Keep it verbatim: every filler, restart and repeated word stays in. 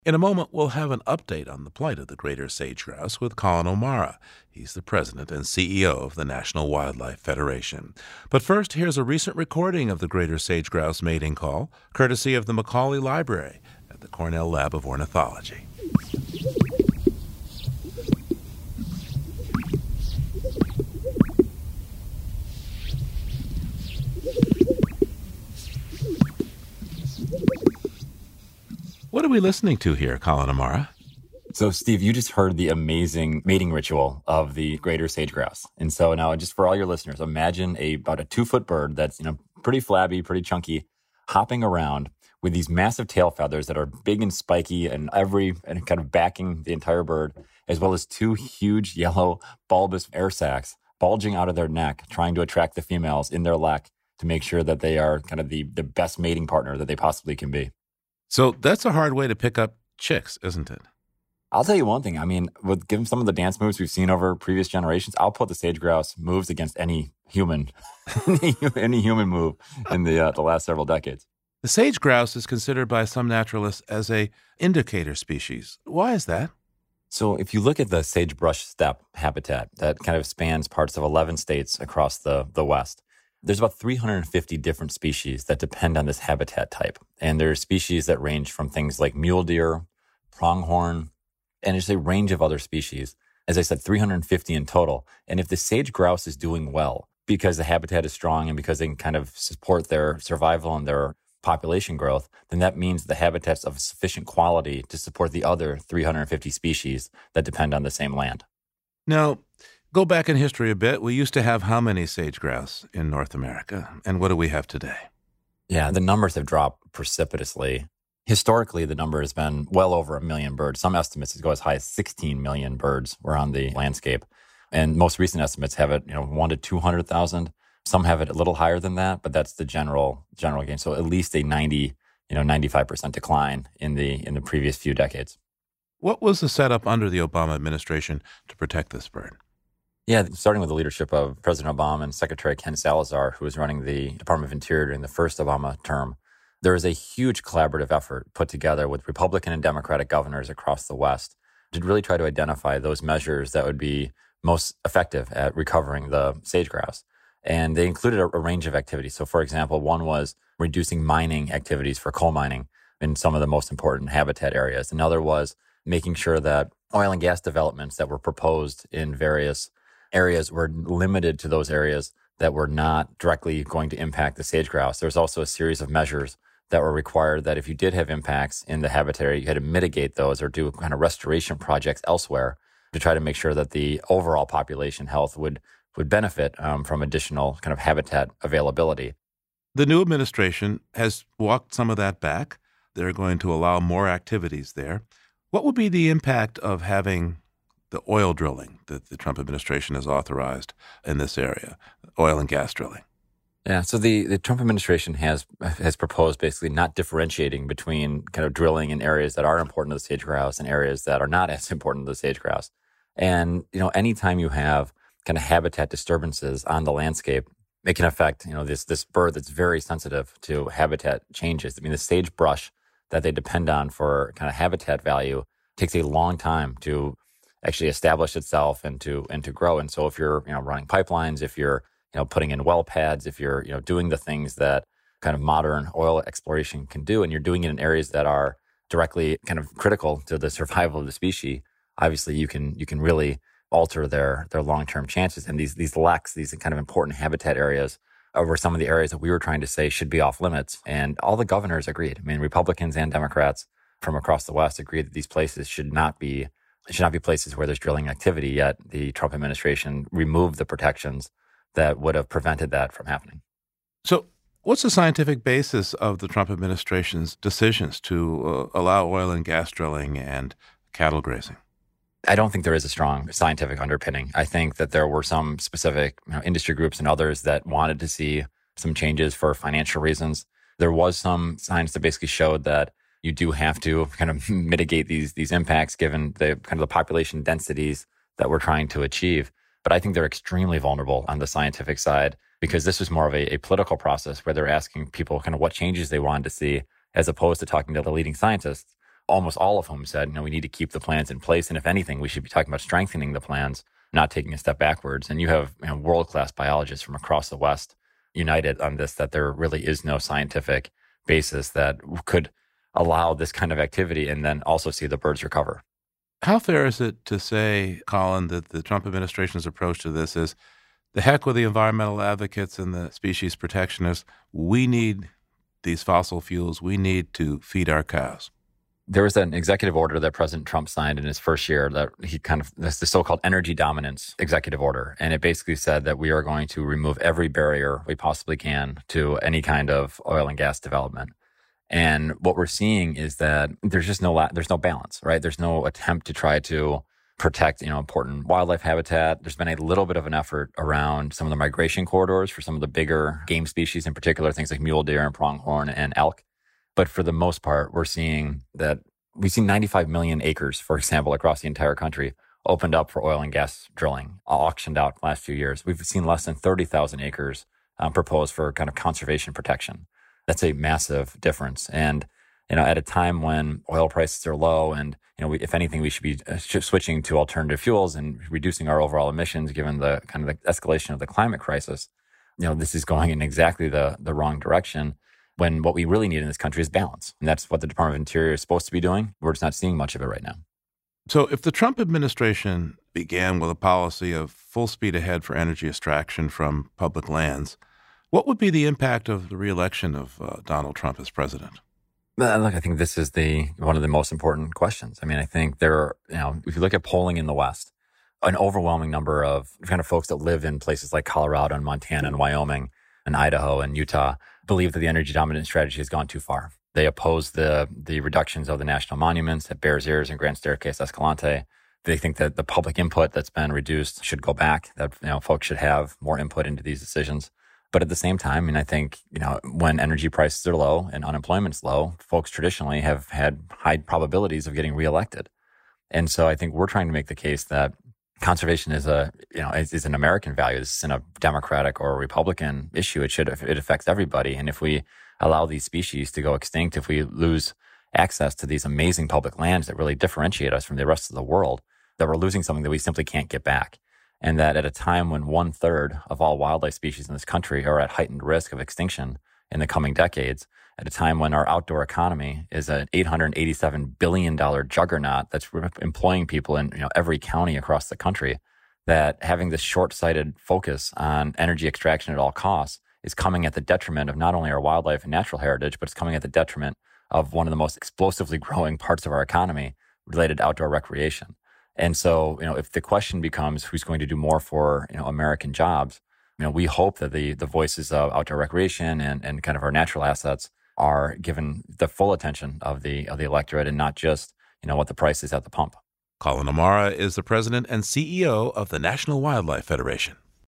In a moment, we'll have an update on the plight of the greater sage grouse with Colin O'Mara. He's the president and C E O of the National Wildlife Federation. But first, here's a recent recording of the greater sage grouse mating call, courtesy of the Macaulay Library at the Cornell Lab of Ornithology. What are we listening to here, Colin O'Mara? So, Steve, you just heard the amazing mating ritual of the greater sage grouse. And so now, just for all your listeners, imagine a about a two-foot bird that's, you know, pretty flabby, pretty chunky, hopping around with these massive tail feathers that are big and spiky and every and kind of backing the entire bird, as well as two huge yellow bulbous air sacs bulging out of their neck, trying to attract the females in their lek to make sure that they are kind of the, the best mating partner that they possibly can be. So that's a hard way to pick up chicks, isn't it? I'll tell you one thing. I mean, with given some of the dance moves we've seen over previous generations, I'll put the sage grouse moves against any human, any human move in the uh, the last several decades. The sage grouse is considered by some naturalists as a indicator species. Why is that? So if you look at the sagebrush steppe habitat that kind of spans parts of eleven states across the, the West, there's about three hundred fifty different species that depend on this habitat type. And there are species that range from things like mule deer, pronghorn, and just a range of other species. As I said, three hundred fifty in total. And if the sage grouse is doing well, because the habitat is strong and because they can kind of support their survival and their population growth, then that means the habitat's of sufficient quality to support the other three hundred fifty species that depend on the same land. Now, go back in history a bit. We used to have how many sage grouse in North America? And what do we have today? Yeah, the numbers have dropped precipitously. Historically, the number has been well over a million birds. Some estimates go as high as sixteen million birds were on the landscape. And most recent estimates have it, you know, one to two hundred thousand. Some have it a little higher than that, but that's the general general gain. So at least a ninety, you know, ninety-five percent decline in the in the previous few decades. What was the setup under the Obama administration to protect this bird? Yeah, starting with the leadership of President Obama and Secretary Ken Salazar, who was running the Department of Interior during the first Obama term, there was a huge collaborative effort put together with Republican and Democratic governors across the West to really try to identify those measures that would be most effective at recovering the sage grouse. And they included a, a range of activities. So, for example, one was reducing mining activities for coal mining in some of the most important habitat areas. Another was making sure that oil and gas developments that were proposed in various areas were limited to those areas that were not directly going to impact the sage grouse. There's also a series of measures that were required that if you did have impacts in the habitat area, you had to mitigate those or do kind of restoration projects elsewhere to try to make sure that the overall population health would would benefit um, from additional kind of habitat availability. The new administration has walked some of that back. They're going to allow more activities there. What would be the impact of having the oil drilling that the Trump administration has authorized in this area, oil and gas drilling? Yeah, so the, the Trump administration has has proposed basically not differentiating between kind of drilling in areas that are important to the sage grouse and areas that are not as important to the sage grouse. And, you know, anytime you have kind of habitat disturbances on the landscape, it can affect, you know, this this bird that's very sensitive to habitat changes. I mean, the sagebrush that they depend on for kind of habitat value takes a long time to actually establish itself and to and to grow. And so if you're, you know, running pipelines, if you're, you know, putting in well pads, if you're, you know, doing the things that kind of modern oil exploration can do, and you're doing it in areas that are directly kind of critical to the survival of the species, obviously you can you can really alter their their long-term chances. And these these leks, these kind of important habitat areas, were some of the areas that we were trying to say should be off limits. And all the governors agreed. I mean, Republicans and Democrats from across the West agreed that these places should not be should not be places where there's drilling activity. Yet the Trump administration removed the protections that would have prevented that from happening. So what's the scientific basis of the Trump administration's decisions to uh, allow oil and gas drilling and cattle grazing? I don't think there is a strong scientific underpinning. I think that there were some specific, you know, industry groups and others that wanted to see some changes for financial reasons. There was some science that basically showed that you do have to kind of mitigate these these impacts given the kind of the population densities that we're trying to achieve. But I think they're extremely vulnerable on the scientific side because this was more of a, a political process where they're asking people kind of what changes they wanted to see as opposed to talking to the leading scientists. almost all of whom said, you know, we need to keep the plans in place. And if anything, we should be talking about strengthening the plans, not taking a step backwards. And you have, you know, world-class biologists from across the West united on this, that there really is no scientific basis that could allow this kind of activity and then also see the birds recover. How fair is it to say, Colin, that the Trump administration's approach to this is the heck with the environmental advocates and the species protectionists? We need these fossil fuels. We need to feed our cows. There was an executive order that President Trump signed in his first year that he kind of, that's the so-called energy dominance executive order. And it basically said that we are going to remove every barrier we possibly can to any kind of oil and gas development. And what we're seeing is that there's just no, there's no balance, right? There's no attempt to try to protect, you know, important wildlife habitat. There's been a little bit of an effort around some of the migration corridors for some of the bigger game species, in particular, things like mule deer and pronghorn and elk. But for the most part, we're seeing that we've seen ninety-five million acres, for example, across the entire country opened up for oil and gas drilling, auctioned out the last few years. We've seen less than thirty thousand acres um, proposed for kind of conservation protection. That's a massive difference. And, you know, at a time when oil prices are low and, you know, we, if anything, we should be switching to alternative fuels and reducing our overall emissions, given the kind of the escalation of the climate crisis. You know, this is going in exactly the, the wrong direction, when what we really need in this country is balance. And that's what the Department of Interior is supposed to be doing. We're just not seeing much of it right now. So if the Trump administration began with a policy of full speed ahead for energy extraction from public lands, what would be the impact of the reelection of uh, Donald Trump as president? Uh, look, I think this is the one of the most important questions. I mean, I think there are, you know, if you look at polling in the West, an overwhelming number of kind of folks that live in places like Colorado and Montana and Wyoming and Idaho and Utah believe that the energy dominance strategy has gone too far. They oppose the the reductions of the national monuments at Bears Ears and Grand Staircase Escalante. They think that the public input that's been reduced should go back, that, you know, folks should have more input into these decisions. But at the same time, I mean, I think, you know, when energy prices are low and unemployment's low, folks traditionally have had high probabilities of getting reelected. And so I think we're trying to make the case that conservation is a, you know, is, is an American value. This isn't a Democratic or a Republican issue. It should, it affects everybody. And if we allow these species to go extinct, if we lose access to these amazing public lands that really differentiate us from the rest of the world, that we're losing something that we simply can't get back. And that at a time when one third of all wildlife species in this country are at heightened risk of extinction in the coming decades, at a time when our outdoor economy is an eight hundred eighty-seven billion dollars juggernaut that's employing people in, you know, every county across the country, that having this short-sighted focus on energy extraction at all costs is coming at the detriment of not only our wildlife and natural heritage, but it's coming at the detriment of one of the most explosively growing parts of our economy related to outdoor recreation. And so, you know, if the question becomes who's going to do more for, you know, American jobs, you know, we hope that the the voices of outdoor recreation and, and kind of our natural assets are given the full attention of the of the electorate and not just, you know, what the price is at the pump. Colin O'Mara is the president and C E O of the National Wildlife Federation.